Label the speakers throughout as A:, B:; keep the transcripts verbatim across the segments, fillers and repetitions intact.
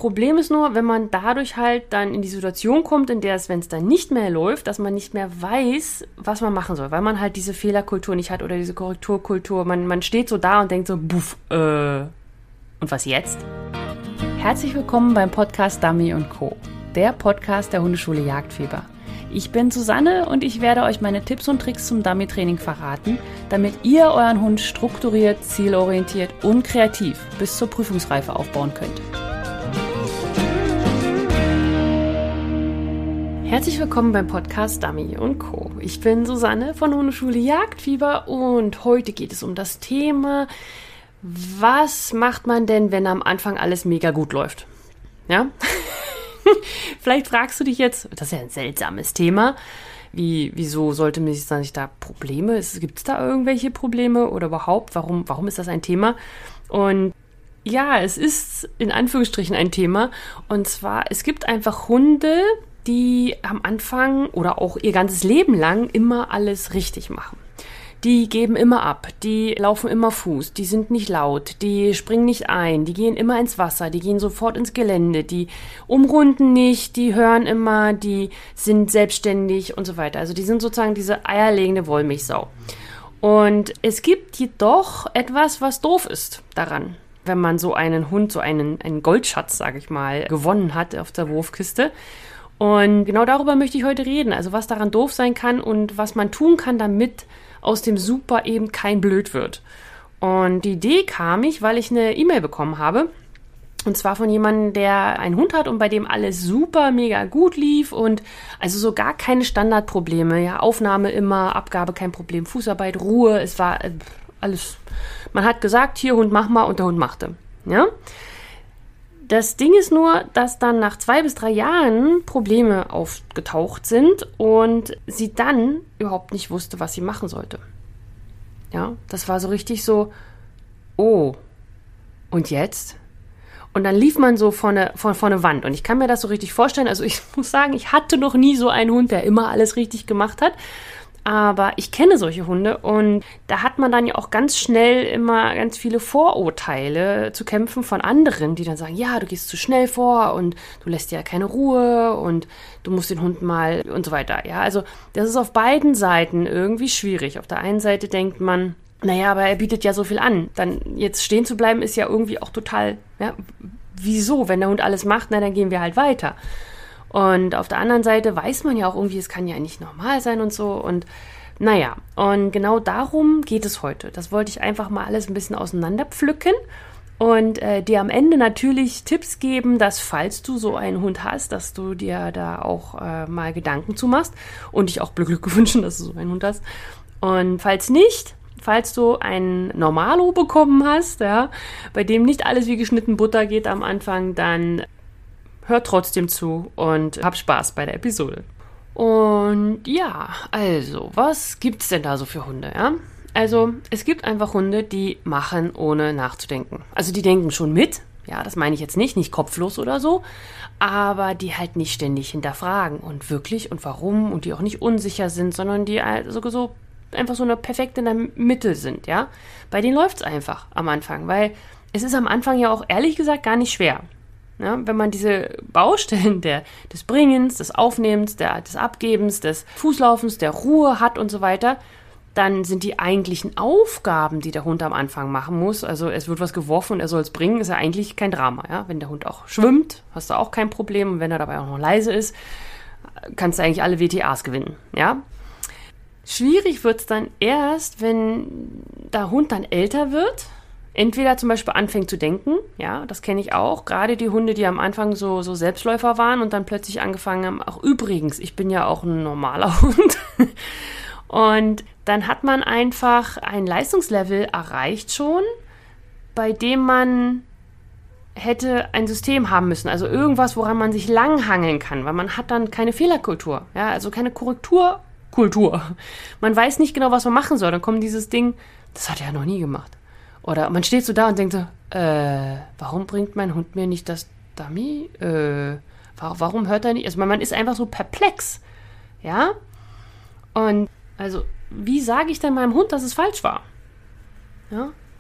A: Problem ist nur, wenn man dadurch halt dann in die Situation kommt, in der es, wenn es dann nicht mehr läuft, dass man nicht mehr weiß, was man machen soll, weil man halt diese Fehlerkultur nicht hat oder diese Korrekturkultur. Man, man steht so da und denkt so, buff, äh, und was jetzt?
B: Herzlich willkommen beim Podcast Dummy und Co., der Podcast der Hundeschule Jagdfieber. Ich bin Susanne und ich werde euch meine Tipps und Tricks zum Dummy-Training verraten, damit ihr euren Hund strukturiert, zielorientiert und kreativ bis zur Prüfungsreife aufbauen könnt.
A: Herzlich willkommen beim Podcast Dummy und Co. Ich bin Susanne von Hundeschule Jagdfieber und heute geht es um das Thema, was macht man denn, wenn am Anfang alles mega gut läuft? Ja? Vielleicht fragst du dich jetzt, das ist ja ein seltsames Thema, wie, wieso sollte man sich da nicht da Probleme, gibt es da irgendwelche Probleme oder überhaupt, warum, warum ist das ein Thema? Und ja, es ist in Anführungsstrichen ein Thema und zwar, es gibt einfach Hunde, die am Anfang oder auch ihr ganzes Leben lang immer alles richtig machen. Die geben immer ab, die laufen immer Fuß, die sind nicht laut, die springen nicht ein, die gehen immer ins Wasser, die gehen sofort ins Gelände, die umrunden nicht, die hören immer, die sind selbstständig und so weiter. Also die sind sozusagen diese eierlegende Wollmilchsau. Und es gibt jedoch etwas, was doof ist daran, wenn man so einen Hund, so einen, einen Goldschatz, sage ich mal, gewonnen hat auf der Wurfkiste. Und genau darüber möchte ich heute reden, also was daran doof sein kann und was man tun kann, damit aus dem Super eben kein Blöd wird. Und die Idee kam ich, weil ich eine E-Mail bekommen habe. Und zwar von jemandem, der einen Hund hat und bei dem alles super, mega gut lief und also so gar keine Standardprobleme. Ja, Aufnahme immer, Abgabe kein Problem, Fußarbeit, Ruhe, es war äh, alles. Man hat gesagt, hier Hund, mach mal und der Hund machte. Ja. Das Ding ist nur, dass dann nach zwei bis drei Jahren Probleme aufgetaucht sind und sie dann überhaupt nicht wusste, was sie machen sollte. Ja, das war so richtig so, oh, und jetzt? Und dann lief man so vor eine, vor, vor eine Wand und ich kann mir das so richtig vorstellen, also ich muss sagen, ich hatte noch nie so einen Hund, der immer alles richtig gemacht hat. Aber ich kenne solche Hunde und da hat man dann ja auch ganz schnell immer ganz viele Vorurteile zu kämpfen von anderen, die dann sagen, ja, du gehst zu schnell vor und du lässt dir ja keine Ruhe und du musst den Hund mal und so weiter. Ja, also das ist auf beiden Seiten irgendwie schwierig. Auf der einen Seite denkt man, naja, aber er bietet ja so viel an. Dann jetzt stehen zu bleiben ist ja irgendwie auch total, ja, wieso? Wenn der Hund alles macht, na, dann gehen wir halt weiter. Und auf der anderen Seite weiß man ja auch irgendwie, es kann ja nicht normal sein und so. Und naja, und genau darum geht es heute. Das wollte ich einfach mal alles ein bisschen auseinanderpflücken und äh, dir am Ende natürlich Tipps geben, dass falls du so einen Hund hast, dass du dir da auch äh, mal Gedanken zu machst und dich auch Glück wünschen, dass du so einen Hund hast. Und falls nicht, falls du einen Normalo bekommen hast, ja, bei dem nicht alles wie geschnitten Butter geht am Anfang, dann hört trotzdem zu und hab Spaß bei der Episode. Und ja, also, was gibt's denn da so für Hunde, ja? Also, es gibt einfach Hunde, die machen, ohne nachzudenken. Also, die denken schon mit, ja, das meine ich jetzt nicht, nicht kopflos oder so, aber die halt nicht ständig hinterfragen und wirklich und warum und die auch nicht unsicher sind, sondern die also so einfach so eine perfekt in der Mitte sind, ja? Bei denen läuft's einfach am Anfang, weil es ist am Anfang ja auch ehrlich gesagt gar nicht schwer. Ja, wenn man diese Baustellen der, des Bringens, des Aufnehmens, der, des Abgebens, des Fußlaufens, der Ruhe hat und so weiter, dann sind die eigentlichen Aufgaben, die der Hund am Anfang machen muss, also es wird was geworfen und er soll es bringen, ist ja eigentlich kein Drama. Ja? Wenn der Hund auch schwimmt, hast du auch kein Problem und wenn er dabei auch noch leise ist, kannst du eigentlich alle W T As gewinnen. Ja? Schwierig wird es dann erst, wenn der Hund dann älter wird. Entweder zum Beispiel anfängt zu denken, ja, das kenne ich auch, gerade die Hunde, die am Anfang so, so Selbstläufer waren und dann plötzlich angefangen haben, ach übrigens, ich bin ja auch ein normaler Hund. Und dann hat man einfach ein Leistungslevel erreicht schon, bei dem man hätte ein System haben müssen, also irgendwas, woran man sich langhangeln kann, weil man hat dann keine Fehlerkultur, ja, also keine Korrekturkultur. Man weiß nicht genau, was man machen soll, dann kommt dieses Ding, das hat er ja noch nie gemacht. Oder man steht so da und denkt so, äh, warum bringt mein Hund mir nicht das Dummy? Äh, warum hört er nicht? Also man ist einfach so perplex, ja? Und also, wie sage ich denn meinem Hund, dass es falsch war? Ja?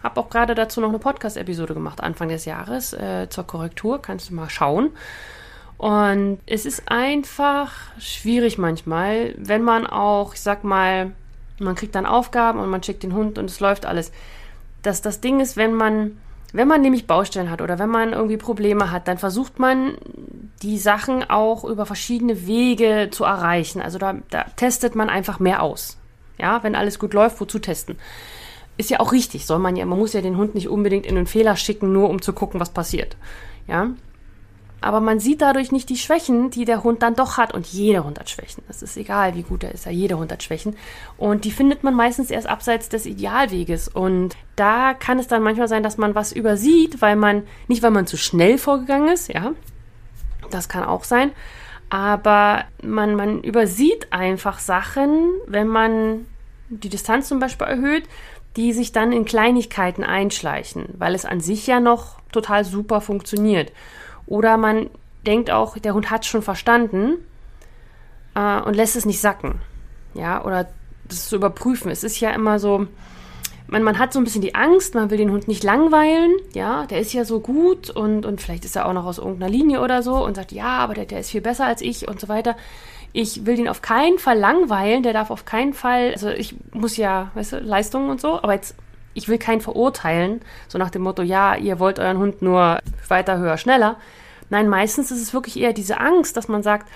A: habe auch gerade dazu noch eine Podcast-Episode gemacht, Anfang des Jahres, äh, zur Korrektur, kannst du mal schauen. Und es ist einfach schwierig manchmal, wenn man auch, ich sag mal, man kriegt dann Aufgaben und man schickt den Hund und es läuft alles. Das, das Ding ist, wenn man, wenn man nämlich Baustellen hat oder wenn man irgendwie Probleme hat, dann versucht man, die Sachen auch über verschiedene Wege zu erreichen. Also da, da testet man einfach mehr aus. Ja, wenn alles gut läuft, wozu testen? Ist ja auch richtig, soll man ja, man muss ja den Hund nicht unbedingt in einen Fehler schicken, nur um zu gucken, was passiert. Ja. Aber man sieht dadurch nicht die Schwächen, die der Hund dann doch hat. Und jeder Hund hat Schwächen. Das ist egal, wie gut er ist. Ja, jeder Hund hat Schwächen. Und die findet man meistens erst abseits des Idealweges. Und da kann es dann manchmal sein, dass man was übersieht, weil man, nicht weil man zu schnell vorgegangen ist, ja, das kann auch sein, aber man, man übersieht einfach Sachen, wenn man die Distanz zum Beispiel erhöht, die sich dann in Kleinigkeiten einschleichen, weil es an sich ja noch total super funktioniert. Oder man denkt auch, der Hund hat es schon verstanden äh, und lässt es nicht sacken. Ja, oder das zu überprüfen. Es ist ja immer so, man, man hat so ein bisschen die Angst, man will den Hund nicht langweilen. Ja, der ist ja so gut und, und vielleicht ist er auch noch aus irgendeiner Linie oder so und sagt, ja, aber der, der ist viel besser als ich und so weiter. Ich will den auf keinen Fall langweilen, der darf auf keinen Fall, also ich muss ja, weißt du, Leistungen und so, aber jetzt, ich will keinen verurteilen, so nach dem Motto, ja, ihr wollt euren Hund nur weiter, höher, schneller. Nein, meistens ist es wirklich eher diese Angst, dass man sagt,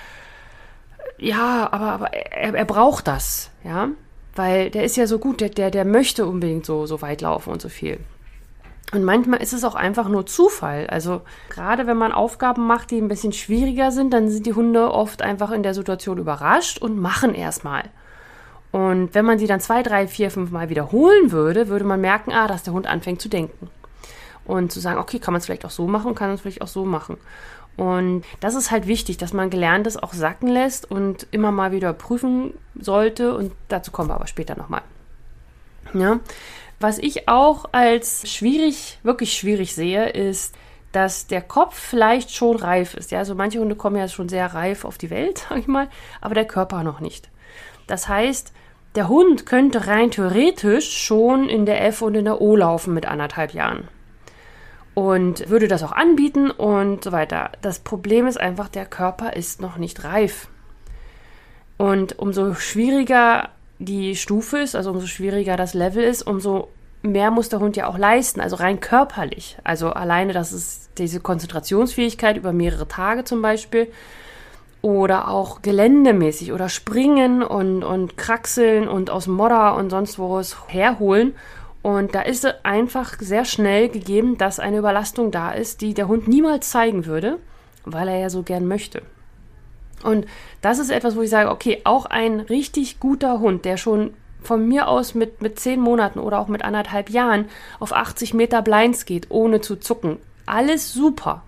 A: ja, aber, aber er, er braucht das, ja, weil der ist ja so gut, der, der, der möchte unbedingt so, so weit laufen und so viel. Und manchmal ist es auch einfach nur Zufall. Also gerade wenn man Aufgaben macht, die ein bisschen schwieriger sind, dann sind die Hunde oft einfach in der Situation überrascht und machen erstmal. Und wenn man sie dann zwei, drei, vier, fünf Mal wiederholen würde, würde man merken, ah, dass der Hund anfängt zu denken. Und zu sagen, okay, kann man es vielleicht auch so machen, kann man es vielleicht auch so machen. Und das ist halt wichtig, dass man Gelerntes auch sacken lässt und immer mal wieder prüfen sollte. Und dazu kommen wir aber später nochmal. Ja. Was ich auch als schwierig, wirklich schwierig sehe, ist, dass der Kopf vielleicht schon reif ist. Ja, also manche Hunde kommen ja schon sehr reif auf die Welt, sag ich mal, aber der Körper noch nicht. Das heißt, der Hund könnte rein theoretisch schon in der F und in der O laufen mit anderthalb Jahren. Und würde das auch anbieten und so weiter. Das Problem ist einfach, der Körper ist noch nicht reif. Und umso schwieriger die Stufe ist, also umso schwieriger das Level ist, umso mehr muss der Hund ja auch leisten, also rein körperlich. Also alleine, das ist diese Konzentrationsfähigkeit über mehrere Tage zum Beispiel oder auch geländemäßig oder springen und, und kraxeln und aus Modder und sonst wo es herholen. Und da ist es einfach sehr schnell gegeben, dass eine Überlastung da ist, die der Hund niemals zeigen würde, weil er ja so gern möchte. Und das ist etwas, wo ich sage, okay, auch ein richtig guter Hund, der schon von mir aus mit, mit zehn Monaten oder auch mit anderthalb Jahren auf achtzig Meter Blinds geht, ohne zu zucken. Alles super.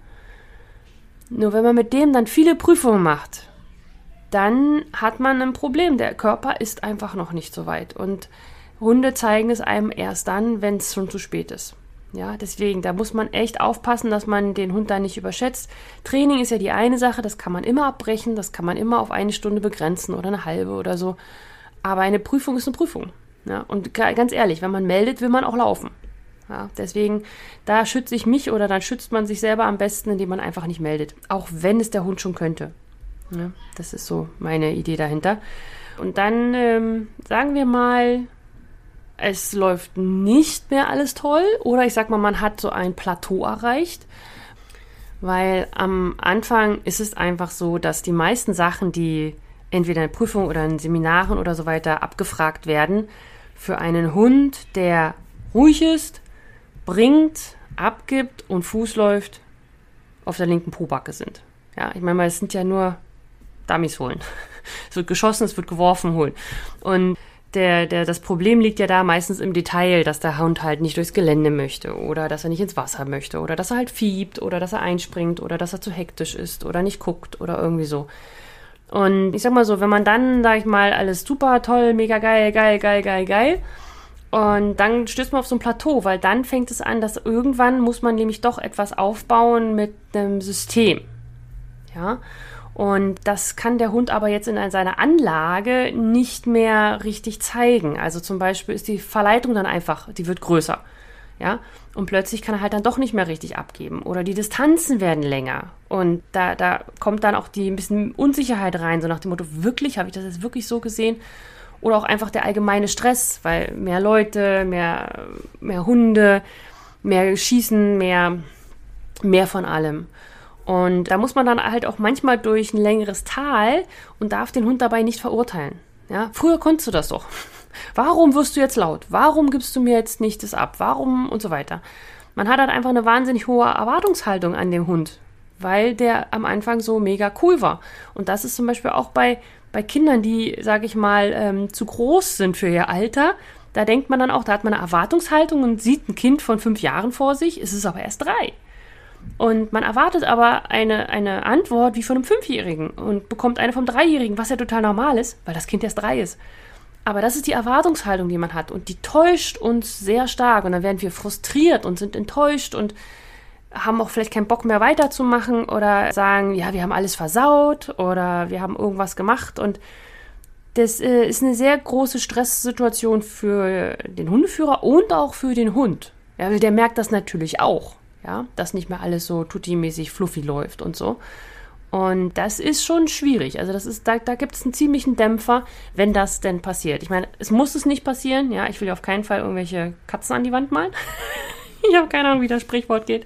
A: Nur wenn man mit dem dann viele Prüfungen macht, dann hat man ein Problem. Der Körper ist einfach noch nicht so weit. Und Hunde zeigen es einem erst dann, wenn es schon zu spät ist. Ja, deswegen, da muss man echt aufpassen, dass man den Hund da nicht überschätzt. Training ist ja die eine Sache, das kann man immer abbrechen, das kann man immer auf eine Stunde begrenzen oder eine halbe oder so. Aber eine Prüfung ist eine Prüfung. Ja, und ganz ehrlich, wenn man meldet, will man auch laufen. Ja, deswegen, da schütze ich mich oder dann schützt man sich selber am besten, indem man einfach nicht meldet. Auch wenn es der Hund schon könnte. Ja, das ist so meine Idee dahinter. Und dann ähm, sagen wir mal, es läuft nicht mehr alles toll oder ich sag mal, man hat so ein Plateau erreicht, weil am Anfang ist es einfach so, dass die meisten Sachen, die entweder in Prüfungen oder in Seminaren oder so weiter abgefragt werden, für einen Hund, der ruhig ist, bringt, abgibt und Fuß läuft, auf der linken Pobacke sind. Ja, ich meine, es sind ja nur Dummies holen. Es wird geschossen, es wird geworfen, holen. Und Der, der, das Problem liegt ja da meistens im Detail, dass der Hund halt nicht durchs Gelände möchte oder dass er nicht ins Wasser möchte oder dass er halt fiebt oder dass er einspringt oder dass er zu hektisch ist oder nicht guckt oder irgendwie so. Und ich sag mal so, wenn man dann, sag ich mal, alles super, toll, mega geil, geil, geil, geil, geil und dann stößt man auf so ein Plateau, weil dann fängt es an, dass irgendwann muss man nämlich doch etwas aufbauen mit einem System. Ja, und das kann der Hund aber jetzt in seiner Anlage nicht mehr richtig zeigen. Also zum Beispiel ist die Verleitung dann einfach, die wird größer. ja, und plötzlich kann er halt dann doch nicht mehr richtig abgeben oder die Distanzen werden länger und da, da kommt dann auch die ein bisschen Unsicherheit rein, so nach dem Motto, wirklich, habe ich das jetzt wirklich so gesehen? Oder auch einfach der allgemeine Stress, weil mehr Leute, mehr, mehr Hunde, mehr Schießen, mehr, mehr von allem. Und da muss man dann halt auch manchmal durch ein längeres Tal und darf den Hund dabei nicht verurteilen. Ja? Früher konntest du das doch. Warum wirst du jetzt laut? Warum gibst du mir jetzt nicht das ab? Warum? Und so weiter. Man hat halt einfach eine wahnsinnig hohe Erwartungshaltung an den Hund, weil der am Anfang so mega cool war. Und das ist zum Beispiel auch bei, bei Kindern, die, sage ich mal, ähm, zu groß sind für ihr Alter. Da denkt man dann auch, da hat man eine Erwartungshaltung und sieht ein Kind von fünf Jahren vor sich, ist es aber erst drei. Und man erwartet aber eine, eine Antwort wie von einem Fünfjährigen und bekommt eine vom Dreijährigen, was ja total normal ist, weil das Kind erst drei ist. Aber das ist die Erwartungshaltung, die man hat und die täuscht uns sehr stark und dann werden wir frustriert und sind enttäuscht und haben auch vielleicht keinen Bock mehr weiterzumachen oder sagen, ja, wir haben alles versaut oder wir haben irgendwas gemacht und das äh, ist eine sehr große Stresssituation für den Hundeführer und auch für den Hund. Ja, weil der merkt das natürlich auch, ja, dass nicht mehr alles so tutti-mäßig fluffy läuft und so. Und das ist schon schwierig. Also das ist, da, da gibt es einen ziemlichen Dämpfer, wenn das denn passiert. Ich meine, es muss es nicht passieren. Ja, ich will auf keinen Fall irgendwelche Katzen an die Wand malen. Ich habe keine Ahnung, wie das Sprichwort geht.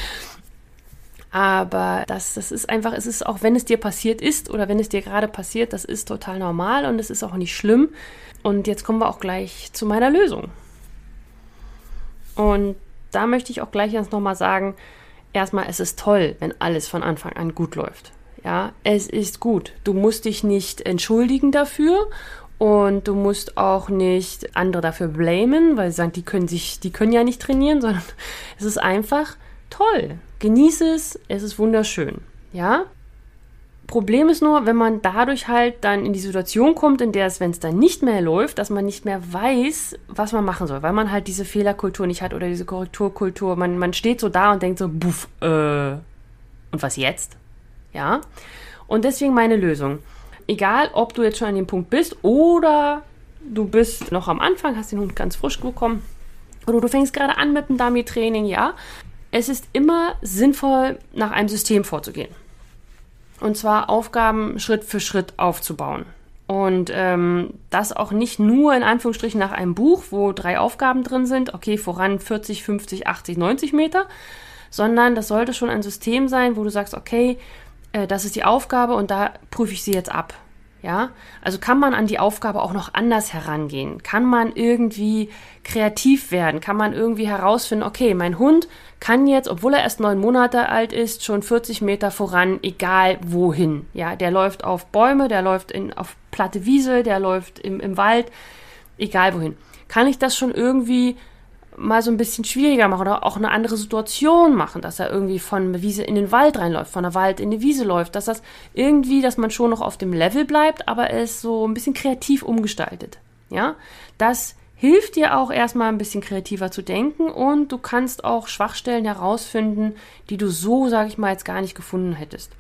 A: Aber das, das ist einfach, es ist auch, wenn es dir passiert ist oder wenn es dir gerade passiert, das ist total normal und es ist auch nicht schlimm. Und jetzt kommen wir auch gleich zu meiner Lösung. Und da möchte ich auch gleich jetzt nochmal sagen, erstmal, es ist toll, wenn alles von Anfang an gut läuft. Ja, es ist gut. Du musst dich nicht entschuldigen dafür und du musst auch nicht andere dafür blamen, weil sie sagen, die können sich, die können ja nicht trainieren, sondern es ist einfach toll. Genieße es, es ist wunderschön. Ja? Problem ist nur, wenn man dadurch halt dann in die Situation kommt, in der es, wenn es dann nicht mehr läuft, dass man nicht mehr weiß, was man machen soll, weil man halt diese Fehlerkultur nicht hat oder diese Korrekturkultur. Man, man steht so da und denkt so, buff, äh, und was jetzt? Ja? Und deswegen meine Lösung. Egal, ob du jetzt schon an dem Punkt bist oder du bist noch am Anfang, hast den Hund ganz frisch bekommen oder du fängst gerade an mit dem Dummy-Training, ja. Es ist immer sinnvoll, nach einem System vorzugehen. Und zwar Aufgaben Schritt für Schritt aufzubauen. Und ähm, das auch nicht nur in Anführungsstrichen nach einem Buch, wo drei Aufgaben drin sind, okay, voran vierzig, fünfzig, achtzig, neunzig Meter, sondern das sollte schon ein System sein, wo du sagst, okay, äh, das ist die Aufgabe und da prüfe ich sie jetzt ab. Ja, also kann man an die Aufgabe auch noch anders herangehen? Kann man irgendwie kreativ werden? Kann man irgendwie herausfinden, okay, mein Hund kann jetzt, obwohl er erst neun Monate alt ist, schon vierzig Meter voran, egal wohin. Ja, der läuft auf Bäume, der läuft in, auf platte Wiese, der läuft im, im Wald, egal wohin. Kann ich das schon irgendwie mal so ein bisschen schwieriger machen oder auch eine andere Situation machen, dass er irgendwie von der Wiese in den Wald reinläuft, von der Wald in die Wiese läuft, dass das irgendwie, dass man schon noch auf dem Level bleibt, aber es so ein bisschen kreativ umgestaltet. Ja, das hilft dir auch erstmal ein bisschen kreativer zu denken und du kannst auch Schwachstellen herausfinden, die du so, sage ich mal, jetzt gar nicht gefunden hättest.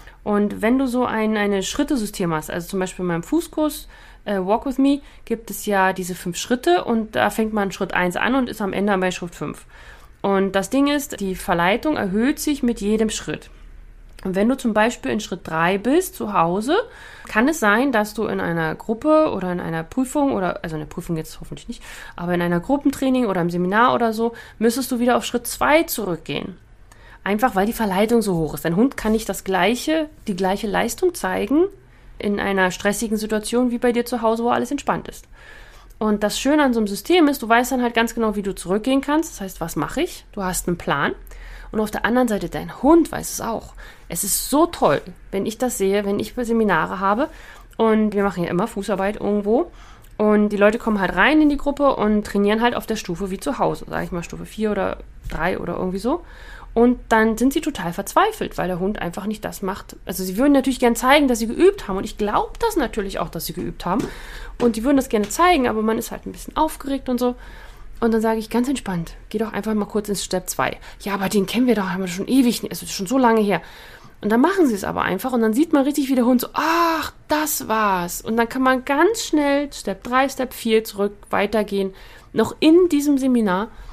A: Und wenn du so ein eine Schrittesystem hast, also zum Beispiel in meinem Fußkurs äh, Walk With Me, gibt es ja diese fünf Schritte und da fängt man Schritt eins an und ist am Ende bei Schritt fünf. Und das Ding ist, die Verleitung erhöht sich mit jedem Schritt. Und wenn du zum Beispiel in Schritt drei bist, zu Hause, kann es sein, dass du in einer Gruppe oder in einer Prüfung oder, also in der Prüfung jetzt hoffentlich nicht, aber in einer Gruppentraining oder im Seminar oder so, müsstest du wieder auf Schritt zwei zurückgehen. Einfach, weil die Verleitung so hoch ist. Dein Hund kann nicht das gleiche, die gleiche Leistung zeigen in einer stressigen Situation wie bei dir zu Hause, wo alles entspannt ist. Und das Schöne an so einem System ist, du weißt dann halt ganz genau, wie du zurückgehen kannst. Das heißt, was mache ich? Du hast einen Plan. Und auf der anderen Seite, dein Hund weiß es auch. Es ist so toll, wenn ich das sehe, wenn ich Seminare habe und wir machen ja immer Fußarbeit irgendwo und die Leute kommen halt rein in die Gruppe und trainieren halt auf der Stufe wie zu Hause, sage ich mal Stufe vier oder drei oder irgendwie so. Und dann sind sie total verzweifelt, weil der Hund einfach nicht das macht. Also sie würden natürlich gerne zeigen, dass sie geübt haben und ich glaube das natürlich auch, dass sie geübt haben und die würden das gerne zeigen, aber man ist halt ein bisschen aufgeregt und so. Und dann sage ich ganz entspannt, geh doch einfach mal kurz ins Step zwei. Ja, aber den kennen wir doch, haben wir schon ewig, es ist schon so lange her. Und dann machen sie es aber einfach und dann sieht man richtig, wie der Hund so, ach, das war's. Und dann kann man ganz schnell Step drei, Step vier zurück weitergehen, noch in diesem Seminar.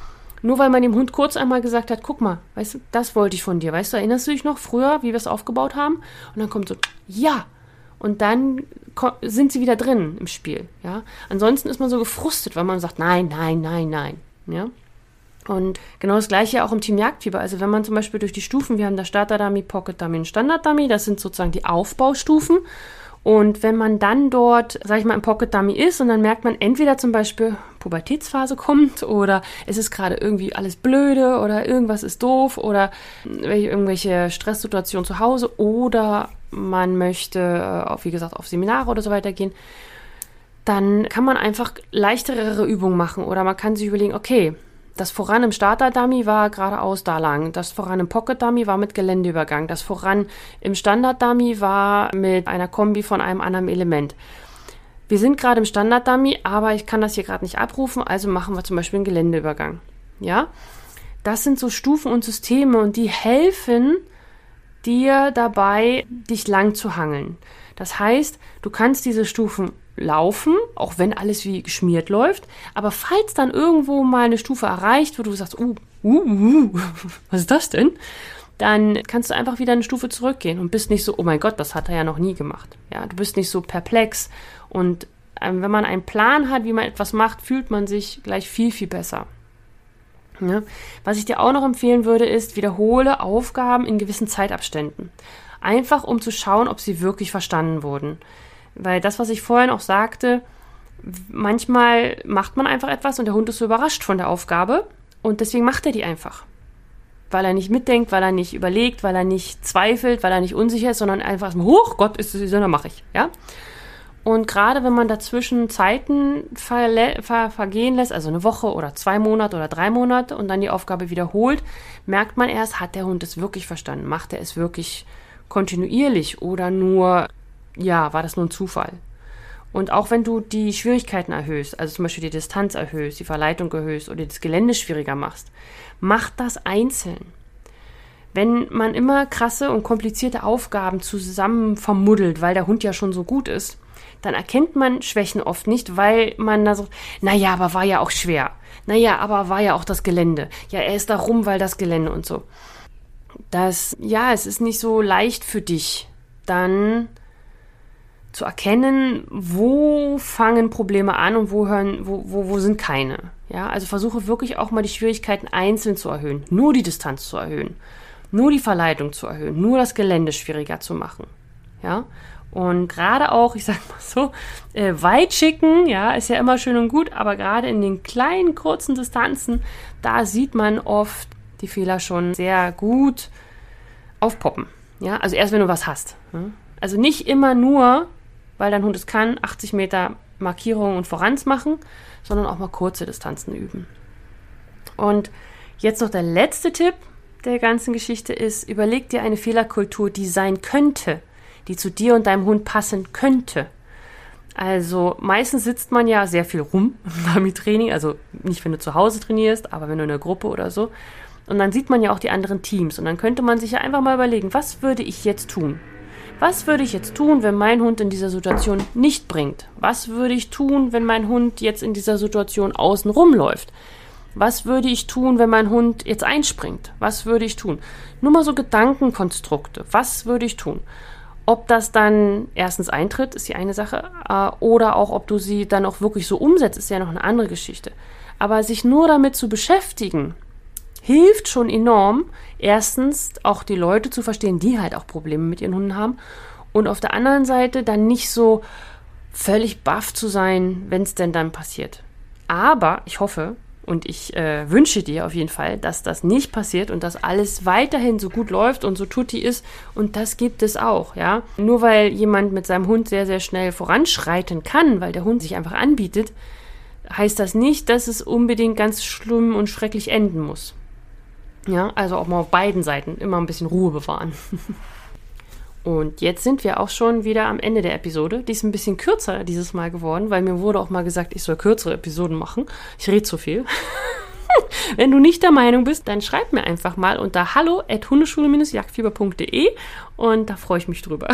A: Nur weil man dem Hund kurz einmal gesagt hat, guck mal, weißt du, das wollte ich von dir. Weißt du, erinnerst du dich noch früher, wie wir es aufgebaut haben? Und dann kommt so, ja. Und dann sind sie wieder drin im Spiel. Ja? Ansonsten ist man so gefrustet, weil man sagt, nein, nein, nein, nein. Ja? Und genau das Gleiche auch im Team Jagdfieber. Also wenn man zum Beispiel durch die Stufen, wir haben da Starter-Dummy, Pocket-Dummy und Standard-Dummy, das sind sozusagen die Aufbaustufen. Und wenn man dann dort, sag ich mal, im Pocket-Dummy ist und dann merkt man entweder zum Beispiel Pubertätsphase kommt oder es ist gerade irgendwie alles blöde oder irgendwas ist doof oder irgendwelche Stresssituationen zu Hause oder man möchte, wie gesagt, auf Seminare oder so weiter gehen, dann kann man einfach leichtere Übungen machen oder man kann sich überlegen, okay, das Voran im Starter-Dummy war geradeaus da lang, das Voran im Pocket-Dummy war mit Geländeübergang, das Voran im Standard-Dummy war mit einer Kombi von einem anderen Element. Wir sind gerade im Standard-Dummy, aber ich kann das hier gerade nicht abrufen, also machen wir zum Beispiel einen Geländeübergang. Ja, das sind so Stufen und Systeme und die helfen dir dabei, dich lang zu hangeln. Das heißt, du kannst diese Stufen laufen, auch wenn alles wie geschmiert läuft, aber falls dann irgendwo mal eine Stufe erreicht, wo du sagst, uh, uh, uh, was ist das denn? Dann kannst du einfach wieder eine Stufe zurückgehen und bist nicht so, oh mein Gott, das hat er ja noch nie gemacht. Ja, du bist nicht so perplex und ähm, wenn man einen Plan hat, wie man etwas macht, fühlt man sich gleich viel, viel besser. Ja? Was ich dir auch noch empfehlen würde, ist, wiederhole Aufgaben in gewissen Zeitabständen. Einfach, um zu schauen, ob sie wirklich verstanden wurden. Weil das, was ich vorhin auch sagte, manchmal macht man einfach etwas und der Hund ist so überrascht von der Aufgabe und deswegen macht er die einfach. Weil er nicht mitdenkt, weil er nicht überlegt, weil er nicht zweifelt, weil er nicht unsicher ist, sondern einfach, hoch, Gott, ist es, dann mache ich. Ja? Und gerade wenn man dazwischen Zeiten verle- ver- vergehen lässt, also eine Woche oder zwei Monate oder drei Monate und dann die Aufgabe wiederholt, merkt man erst, hat der Hund es wirklich verstanden? Macht er es wirklich kontinuierlich oder nur, ja, war das nur ein Zufall? Und auch wenn du die Schwierigkeiten erhöhst, also zum Beispiel die Distanz erhöhst, die Verleitung erhöhst oder das Gelände schwieriger machst, mach das einzeln. Wenn man immer krasse und komplizierte Aufgaben zusammen vermuddelt, weil der Hund ja schon so gut ist, dann erkennt man Schwächen oft nicht, weil man da so, naja, aber war ja auch schwer. Naja, aber war ja auch das Gelände. Ja, er ist da rum, weil das Gelände und so. Das, ja, es ist nicht so leicht für dich, dann zu erkennen, wo fangen Probleme an und wo hören, wo, wo, wo sind keine. Ja, also versuche wirklich auch mal die Schwierigkeiten einzeln zu erhöhen, nur die Distanz zu erhöhen, nur die Verleitung zu erhöhen, nur das Gelände schwieriger zu machen. Ja, und gerade auch, ich sag mal so, äh, weit schicken, ja, ist ja immer schön und gut, aber gerade in den kleinen, kurzen Distanzen, da sieht man oft die Fehler schon sehr gut aufpoppen. Ja, also erst wenn du was hast. Ja? Also nicht immer nur, weil dein Hund es kann, achtzig Meter Markierungen und Vorans machen, sondern auch mal kurze Distanzen üben. Und jetzt noch der letzte Tipp der ganzen Geschichte ist, überleg dir eine Fehlerkultur, die sein könnte, die zu dir und deinem Hund passen könnte. Also meistens sitzt man ja sehr viel rum beim Training, also nicht, wenn du zu Hause trainierst, aber wenn du in einer Gruppe oder so. Und dann sieht man ja auch die anderen Teams und dann könnte man sich ja einfach mal überlegen, was würde ich jetzt tun? Was würde ich jetzt tun, wenn mein Hund in dieser Situation nicht bringt? Was würde ich tun, wenn mein Hund jetzt in dieser Situation außen rumläuft? Was würde ich tun, wenn mein Hund jetzt einspringt? Was würde ich tun? Nur mal so Gedankenkonstrukte. Was würde ich tun? Ob das dann erstens eintritt, ist die eine Sache, äh, oder auch, ob du sie dann auch wirklich so umsetzt, ist ja noch eine andere Geschichte. Aber sich nur damit zu beschäftigen, hilft schon enorm, erstens auch die Leute zu verstehen, die halt auch Probleme mit ihren Hunden haben und auf der anderen Seite dann nicht so völlig baff zu sein, wenn es denn dann passiert. Aber ich hoffe und ich äh, wünsche dir auf jeden Fall, dass das nicht passiert und dass alles weiterhin so gut läuft und so tutti ist und das gibt es auch, ja. Nur weil jemand mit seinem Hund sehr, sehr schnell voranschreiten kann, weil der Hund sich einfach anbietet, heißt das nicht, dass es unbedingt ganz schlimm und schrecklich enden muss. Ja, also auch mal auf beiden Seiten immer ein bisschen Ruhe bewahren. Und jetzt sind wir auch schon wieder am Ende der Episode. Die ist ein bisschen kürzer dieses Mal geworden, weil mir wurde auch mal gesagt, ich soll kürzere Episoden machen. Ich rede zu viel. Wenn du nicht der Meinung bist, dann schreib mir einfach mal unter hallo at hundeschule jagdfieber punkt de und da freue ich mich drüber.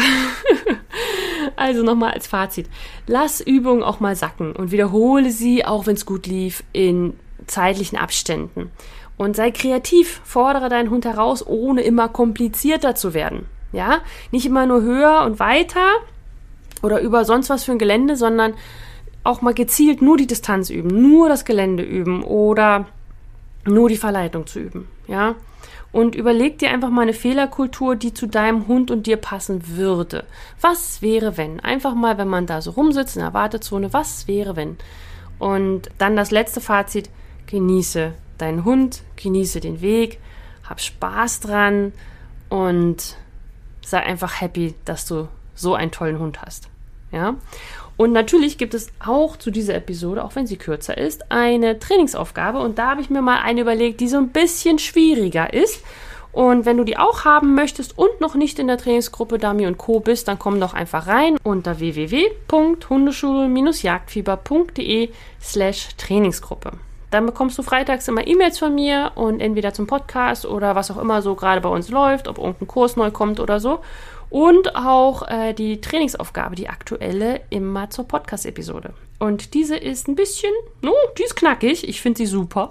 A: Also nochmal als Fazit. Lass Übungen auch mal sacken und wiederhole sie, auch wenn es gut lief, in zeitlichen Abständen. Und sei kreativ, fordere deinen Hund heraus, ohne immer komplizierter zu werden. Ja, nicht immer nur höher und weiter oder über sonst was für ein Gelände, sondern auch mal gezielt nur die Distanz üben, nur das Gelände üben oder nur die Verleitung zu üben. Ja, und überleg dir einfach mal eine Fehlerkultur, die zu deinem Hund und dir passen würde. Was wäre, wenn? Einfach mal, wenn man da so rumsitzt in der Wartezone, was wäre, wenn? Und dann das letzte Fazit, genieße deinen Hund, genieße den Weg, hab Spaß dran und sei einfach happy, dass du so einen tollen Hund hast. Ja? Und natürlich gibt es auch zu dieser Episode, auch wenn sie kürzer ist, eine Trainingsaufgabe. Und da habe ich mir mal eine überlegt, die so ein bisschen schwieriger ist. Und wenn du die auch haben möchtest und noch nicht in der Trainingsgruppe Dami und Co. bist, dann komm doch einfach rein unter w w w punkt hundeschule Bindestrich jagdfieber punkt de slash Trainingsgruppe. Dann bekommst du freitags immer E-Mails von mir und entweder zum Podcast oder was auch immer so gerade bei uns läuft, ob irgendein Kurs neu kommt oder so. Und auch äh, die Trainingsaufgabe, die aktuelle, immer zur Podcast-Episode. Und diese ist ein bisschen, no, die ist knackig. Ich finde sie super.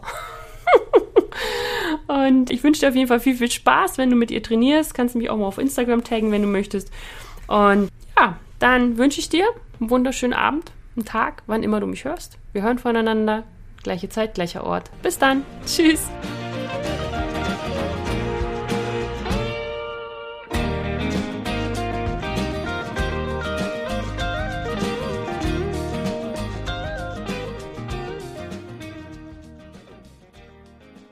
A: Und ich wünsche dir auf jeden Fall viel, viel Spaß, wenn du mit ihr trainierst. Kannst mich auch mal auf Instagram taggen, wenn du möchtest. Und ja, dann wünsche ich dir einen wunderschönen Abend, einen Tag, wann immer du mich hörst. Wir hören voneinander. Gleiche Zeit, gleicher Ort. Bis dann. Tschüss.